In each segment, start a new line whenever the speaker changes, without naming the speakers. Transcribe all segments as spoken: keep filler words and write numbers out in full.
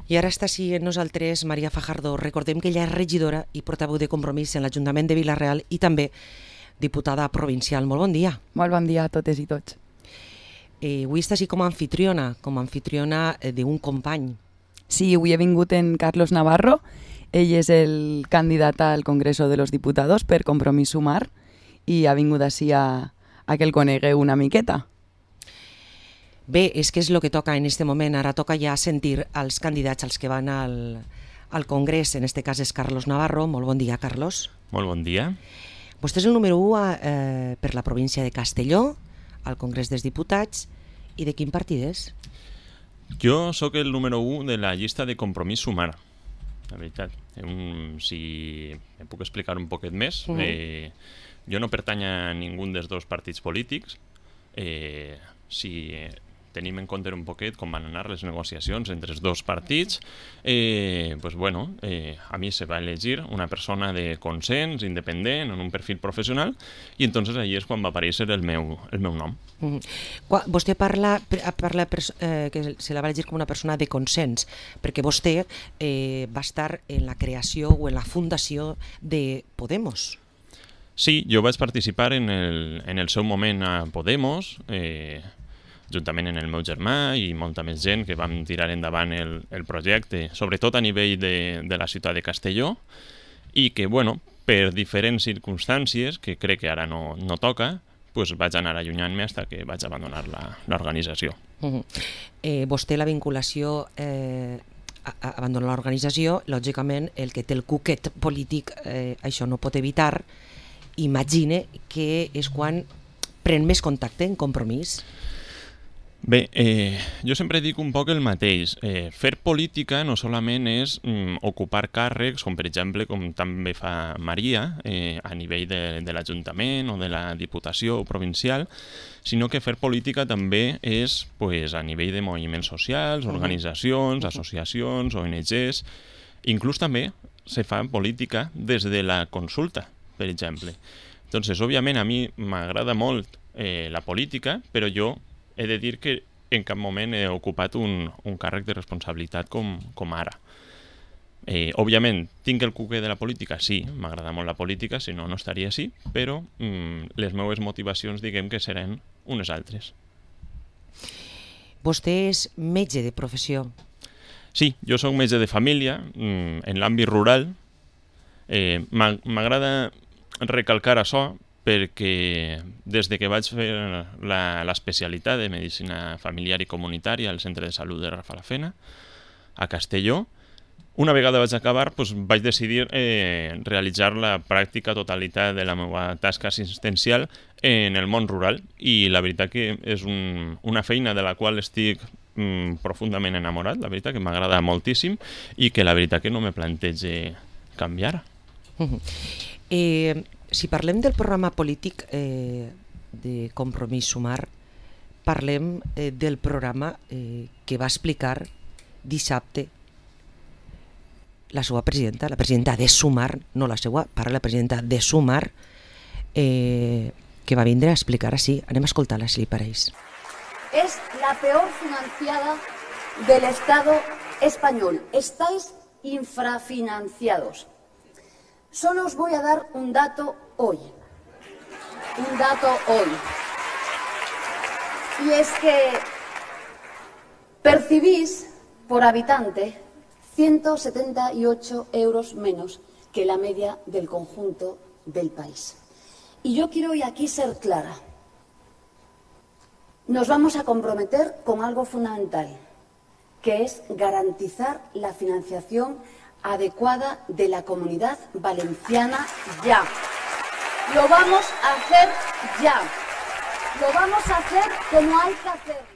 I ara està així amb nosaltres Maria Fajardo. Recordem que ella és regidora i portaveu de Compromís en l'Ajuntament de Vila-real i també diputada provincial. Molt bon dia.
Molt bon dia a totes i tots.
Eh, avui està així com a anfitriona, com a anfitriona d'un company.
Sí, avui he vingut en Carlos Navarro. Ell és el candidat al Congreso de los Diputados per Compromís Sumar i ha vingut així a, a que el conegueu una miqueta.
Bé, és que és el que toca en aquest moment. Ara toca ja sentir els candidats als que van al, al Congrés. En aquest cas és Carlos Navarro. Molt bon dia, Carlos.
Molt bon dia.
Vostè és el número u eh, per la província de Castelló, al Congrés dels Diputats. I de quin partit és?
Jo sóc el número u de la llista de Compromís Sumar, la veritat. Un, si em puc explicar un poquet més, uh -huh. eh, jo no pertany a ningú dels dos partits polítics. Eh, si tenim en compte un poquet com van anar les negociacions entre els dos partits, eh, pues bueno, eh, a mi se va elegir una persona de consens, independent, en un perfil professional, i entonces allí és quan va aparèixer el meu, el meu nom.
Mm. Vostè parla, parla eh, que se la va elegir com una persona de consens, perquè vostè eh, va estar en la creació o en la fundació de Podemos.
Sí, jo vaig participar en el, en el seu moment a Podemos, eh, juntament amb el meu germà i molta més gent que vam tirar endavant el, el projecte, sobretot a nivell de, de la ciutat de Castelló, i que, bueno, per diferents circumstàncies, que crec que ara no, no toca, pues vaig anar allunyant-me fins que vaig abandonar l'organització.
Uh-huh. eh, vostè la vinculació, eh, a, a abandonar l'organització, lògicament el que té el cuquet polític, eh, això no pot evitar, imagine que és quan pren més contacte en Compromís.
Bé, eh, jo sempre dic un poc el mateix. Eh, fer política no solament és mm, ocupar càrrecs, com per exemple, com també fa Maria, eh, a nivell de, de l'Ajuntament o de la Diputació provincial, sinó que fer política també és pues, a nivell de moviments socials, organitzacions, associacions, O N Ges. Inclús també se fa política des de la consulta, per exemple. Entonces, òbviament, a mi m'agrada molt eh, la política, però jo he de dir que en cap moment he ocupat un, un càrrec de responsabilitat com, com ara. Eh, òbviament, tinc el cuquet de la política? Sí, m'agrada molt la política, si no, no estaria així, però mm, les meves motivacions, diguem que seran unes altres.
Vostè és metge de professió.
Sí, jo soc metge de família, mm, en l'àmbit rural. Eh, m'agrada recalcar això, perquè des de que vaig fer l'especialitat de Medicina Familiar i Comunitària al Centre de Salut de Rafa-la-Fena, a Castelló, una vegada vaig acabar, doncs, vaig decidir eh, realitzar la pràctica totalitat de la meva tasca assistencial en el món rural, i la veritat que és un, una feina de la qual estic mm, profundament enamorat, la veritat que m'agrada moltíssim i que la veritat que no me plantege canviar.
Uh-huh. Eh... Si parlem del programa polític eh, de Compromís Sumar, parlem eh, del programa eh, que va explicar dissabte la seva presidenta, la presidenta de Sumar, no la seva, parla la presidenta de Sumar, eh, que va vindre a explicar així. Anem a escoltar-la, si li pareix.
Es la peor financiada del Estado español. Estáis infrafinanciados. Solo os voy a dar un dato hoy, un dato hoy, y es que percibís por habitante ciento setenta y ocho euros menos que la media del conjunto del país. Y yo quiero hoy aquí ser clara. Nos vamos a comprometer con algo fundamental, que es garantizar la financiación adecuada de la Comunidad Valenciana ya. Lo vamos a hacer ya. Lo vamos a hacer como hay que hacerlo.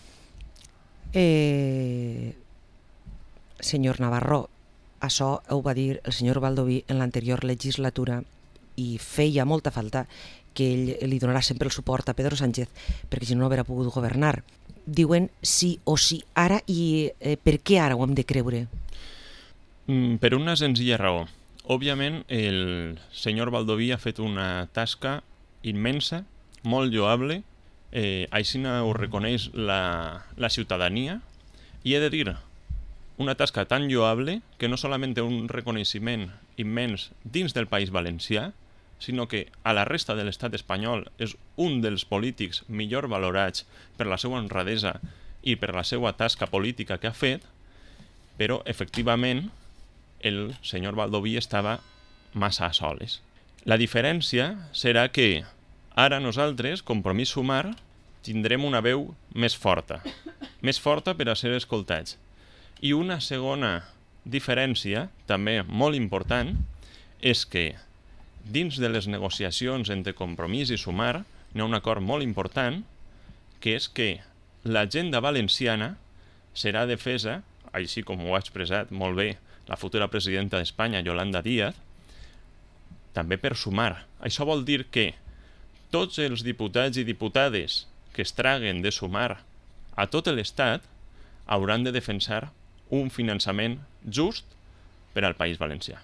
Eh, senyor Navarro, això ho va dir el senyor Baldoví en l'anterior legislatura i feia molta falta que ell li donarà sempre el suport a Pedro Sánchez, perquè si no, no haurà pogut governar. Diuen sí o sí ara, i eh, per què ara ho hem de creure?
Per una senzilla raó. Òbviament, el senyor Baldoví ha fet una tasca immensa, molt lloable, eh, així ho reconeix la, la ciutadania, i he de dir una tasca tan lloable que no solament té un reconeixement immens dins del País Valencià, sinó que a la resta de l'estat espanyol és un dels polítics millor valorats per la seva honradesa i per la seva tasca política que ha fet, però efectivament el senyor Baldoví estava massa a soles. La diferència serà que ara nosaltres, Compromís Sumar, tindrem una veu més forta, més forta per a ser escoltats. I una segona diferència, també molt important, és que dins de les negociacions entre Compromís i Sumar hi ha un acord molt important, que és que l'agenda valenciana serà defesa, així com ho ha expressat molt bé la futura presidenta d'Espanya, Yolanda Díaz, també per Sumar. Això vol dir que tots els diputats i diputades que es traguen de Sumar a tot l'Estat hauran de defensar un finançament just per al País Valencià.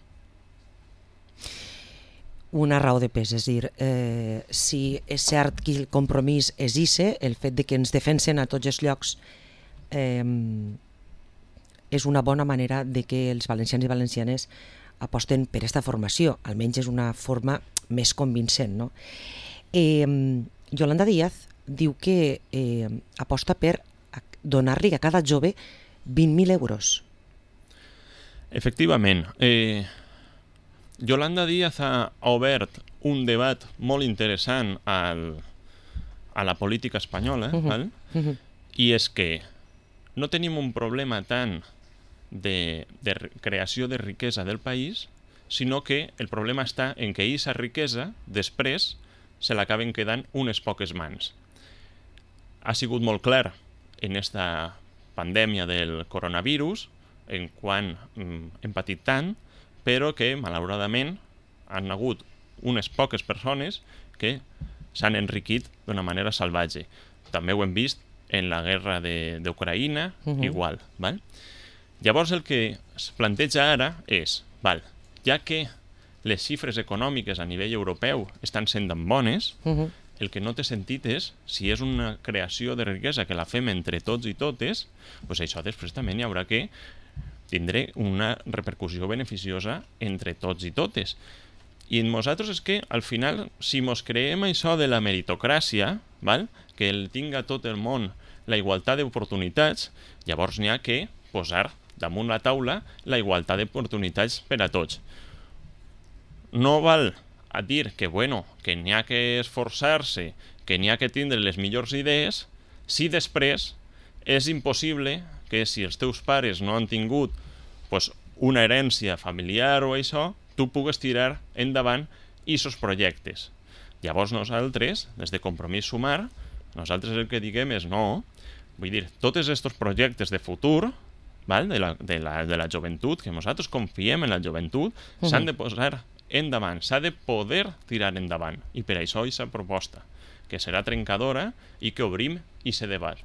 Una raó de pes, és a dir, eh, si és cert que el Compromís és ixe, el fet de que ens defensen a tots els llocs eh, és una bona manera de que els valencians i valencianes aposten per aquesta formació, almenys és una forma més convincent, no? Eh, Yolanda Díaz diu que eh, aposta per donar-li a cada jove vint mil euros.
Efectivament. Eh, Yolanda Díaz ha obert un debat molt interessant al, a la política espanyola, uh-huh. val? Uh-huh. I és que no tenim un problema tant de, de creació de riquesa del país, sinó que el problema està en que aquesta riquesa després se l'acaben quedant unes poques mans. Ha sigut molt clar en esta pandèmia del coronavirus, en quan mm, hem patit tant, però que, malauradament, han hagut unes poques persones que s'han enriquit d'una manera salvatge. També ho hem vist en la guerra d'Ucraïna, uh-huh. igual. Val? Llavors, el que es planteja ara és, val, ja que les xifres econòmiques a nivell europeu estan sent bones, uh-huh. el que no té sentit és, si és una creació de riquesa que la fem entre tots i totes, doncs això després també n'hi haurà que tindré una repercussió beneficiosa entre tots i totes. I nosaltres és que, al final, si mos creem això de la meritocràcia, val? Que el tinga tot el món la igualtat d'oportunitats, llavors n'hi ha que posar damunt la taula la igualtat d'oportunitats per a tots. No val a dir que, bueno, que n'hi ha que esforçar-se, que n'hi ha que tindre les millors idees, si després és impossible que si els teus pares no han tingut pues, una herència familiar o això, tu pugues tirar endavant aquests projectes. Llavors nosaltres, des de Compromís Sumar, nosaltres el que diguem és no, vull dir, tots aquests projectes de futur, val, de, la, de, la, de la joventut, que nosaltres confiem en la joventut, uh-huh. s'han de posar endavant, s'ha de poder tirar endavant. I per això aquesta proposta, que serà trencadora i que obrim aquest debat.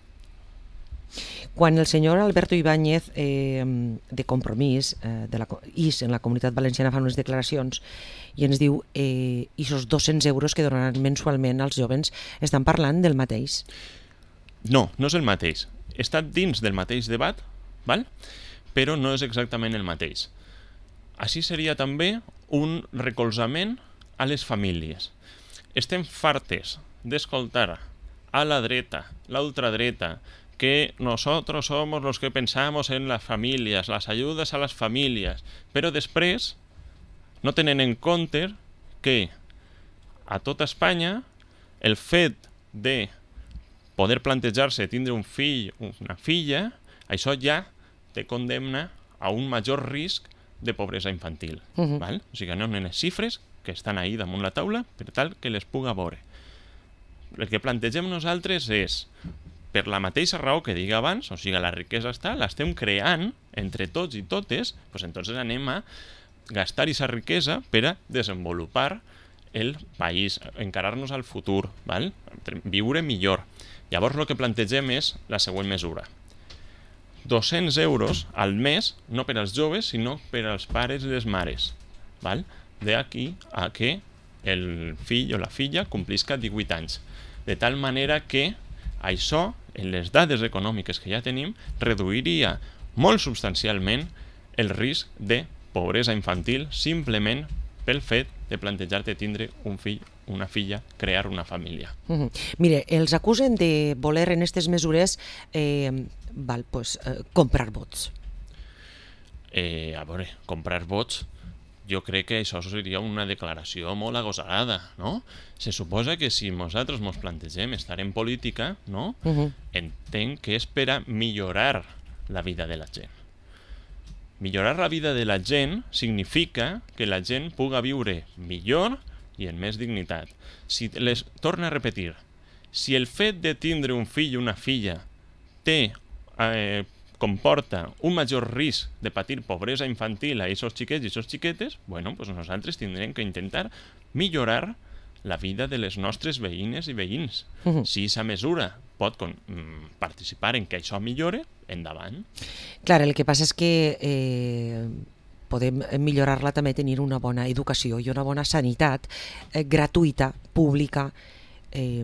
Quan el senyor Alberto Ibáñez, eh, de Compromís, eh, de la, is en la Comunitat Valenciana, fa unes declaracions i ens diu eh, aquests dos-cents euros que donaran mensualment als jovens, estan parlant del mateix?
No, no és el mateix. Està dins del mateix debat, val? Però no és exactament el mateix. Així seria també un recolzament a les famílies. Estem fartes d'escoltar a la dreta, l'ultradreta, que nosotros somos los que pensamos en las familias, las ayudas a las familias, però després no tenen en compte que a tota Espanya el fet de poder plantejar-se tindre un fill o una filla, això ja te condemna a un major risc de pobresa infantil. Uh-huh. Val? O sigui, no hi ha unes xifres que estan ahí damunt la taula per tal que les puga veure. El que plantegem nosaltres és, per la mateixa raó que dic abans, o sigui, la riquesa està, l'estem creant entre tots i totes, doncs entonces anem a gastar aquesta riquesa per a desenvolupar el país, encarar-nos al futur, val? Viure millor. Llavors el que plantegem és la següent mesura. dos-cents euros al mes, no per als joves, sinó per als pares i les mares. Val? D'aquí a que el fill o la filla complisca divuit anys. De tal manera que això, en les dades econòmiques que ja tenim, reduiria molt substancialment el risc de pobresa infantil simplement pel fet de plantejar-te tindre un fill, una filla, crear una família.
Uh-huh. Mire, els acusen de voler en aquestes mesures eh, val, pues, eh, comprar vots.
Eh, a veure, comprar vots, jo crec que això seria una declaració molt agosarada, no? Se suposa que si nosaltres ens plantegem estar en política, no? Uh-huh. Entenc que és per a millorar la vida de la gent. Millorar la vida de la gent significa que la gent puga viure millor i en més dignitat. Si les torno a repetir, si el fet de tindre un fill o una filla té, eh, comporta un major risc de patir pobresa infantil a aquests xiquets i aquestes xiquetes, bueno, pues nosaltres tindrem que intentar millorar la vida de les nostres veïnes i veïns. Uh-huh. Si aquesta mesura pot con, mm, participar en que això millore, endavant.
Clar, el que passa és que eh, podem millorar-la també tenir una bona educació i una bona sanitat eh, gratuïta, pública eh,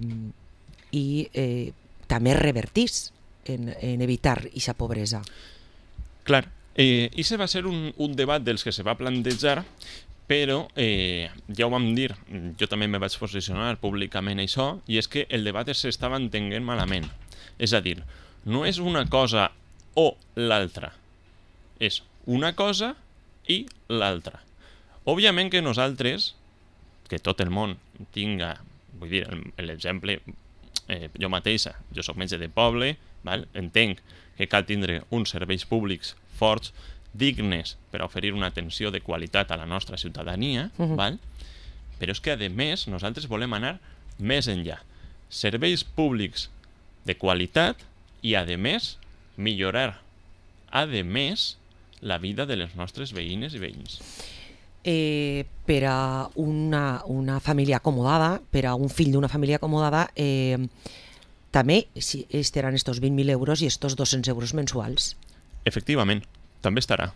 i eh, també revertís en, en evitar aquesta pobresa.
Clar, eh, i se va ser un, un debat dels que se va plantejar, però eh, ja ho vam dir, jo també me vaig posicionar públicament això, i és que el debat s'estava entenent malament. És a dir, no és una cosa o l'altra, és una cosa i l'altra. Òbviament que nosaltres, que tot el món tinga, vull dir, l'exemple, eh, jo mateixa, jo soc metge de poble, val? Entenc que cal tindre uns serveis públics forts, dignes per oferir una atenció de qualitat a la nostra ciutadania, uh-huh. val? Però és que, a més, nosaltres volem anar més enllà. Serveis públics de qualitat i, a més, millorar, a més, la vida de les nostres veïnes i veïns.
Eh, per a una, una família acomodada, per a un fill d'una família acomodada, eh, també si estaran estos vint mil euros i estos dos-cents euros mensuals.
Efectivament, també estarà.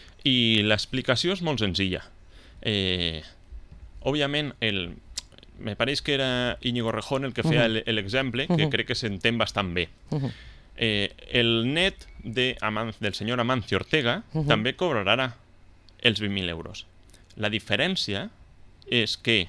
I l'explicació és molt senzilla. Eh, òbviament, el, me pareix que era Íñigo Rejón el que feia uh-huh. l'exemple, que uh-huh. crec que s'entén bastant bé. Uh-huh. Eh, el net de Aman- del senyor Amancio Ortega uh-huh. també cobrarà els vint mil euros. La diferència és que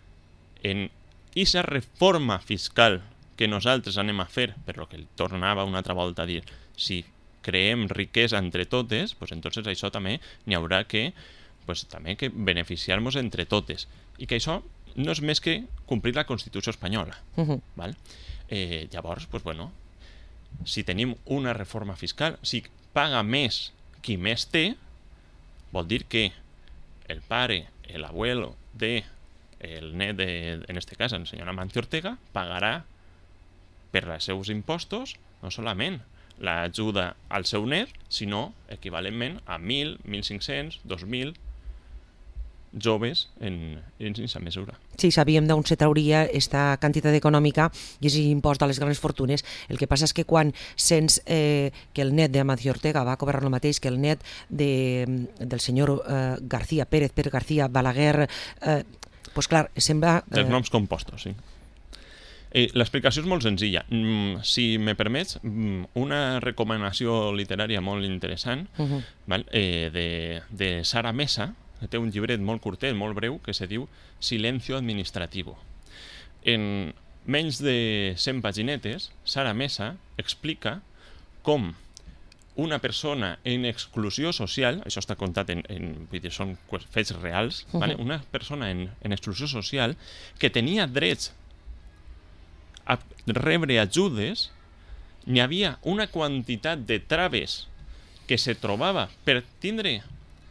en aquesta reforma fiscal que nosaltres anem a fer, per lo que tornava una altra volta a dir, si creem riquesa entre totes, pues entonces això també n'hi haurà que, pues, també que beneficiar-nos entre totes. I que això no és més que complir la Constitució espanyola. Uh-huh. Val? Eh, llavors, pues, bueno, si tenim una reforma fiscal, si paga més qui més té, vol dir que el pare, el abuelo de el net de, en este cas, el senyor Amancio Ortega, pagarà per els seus impostos no solament l'ajuda al seu net, sinó equivalentment a mil, mil cinc-cents, dos mil joves en aquesta mesura.
Sí, sabíem d'on se trauria aquesta quantitat econòmica i aquest impost a les grans fortunes. El que passa és que quan sents eh, que el net d'Amancio Ortega va cobrar el mateix que el net de, del senyor eh, García Pérez, Pérez García, Balaguer, eh, pues clar, sembla... Eh...
Els noms compostos, sí. Eh, L'explicació és molt senzilla. Mm, si me permets, mm, una recomanació literària molt interessant uh-huh. val? Eh, de, de Sara Mesa, que té un llibret molt curtet, molt breu, que se diu Silencio administrativo. En menys de cent paginetes, Sara Mesa explica com una persona en exclusió social, això està contat en, en vull dir, són fets reals, uh-huh. vale? Una persona en, en exclusió social que tenia drets a rebre ajudes, n'hi havia una quantitat de traves que se trobava per tindre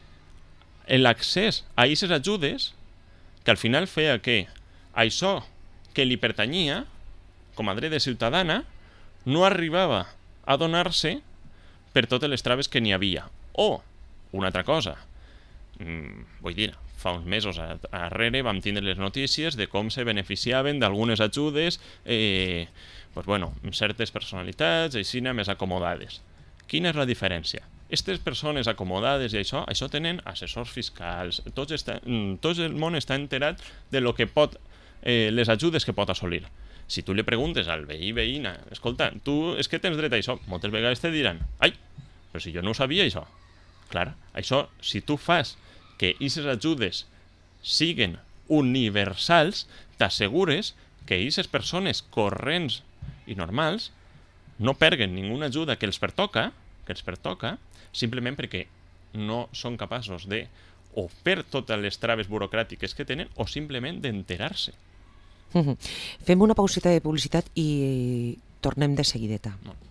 l'accés a aquestes ajudes, que al final feia que això que li pertanyia com a dret de ciutadana no arribava a donar-se per totes les traves que n'hi havia. O, una altra cosa, mm, vull dir, fa uns mesos arrere vam tindre les notícies de com se beneficiaven d'algunes ajudes eh, pues bueno, certes personalitats, així més acomodades. Quina és la diferència? Aquestes persones acomodades i això, això tenen assessors fiscals, tots està, tot el món està enterat de lo que pot, eh, les ajudes que pot assolir. Si tu li preguntes al veí veïna, escolta, tu és que tens dret a això, moltes vegades te diran, ai, Però si jo no ho sabia, això. Clar, això, si tu fas que aquestes ajudes siguen universals, t'assegures que aquestes persones corrents i normals no perguen ninguna ajuda que els pertoca, que els pertoca, simplement perquè no són capaços de o fer totes les traves burocràtiques que tenen o simplement d'enterar-se.
Fem una pauseta de publicitat i tornem de seguideta.
No.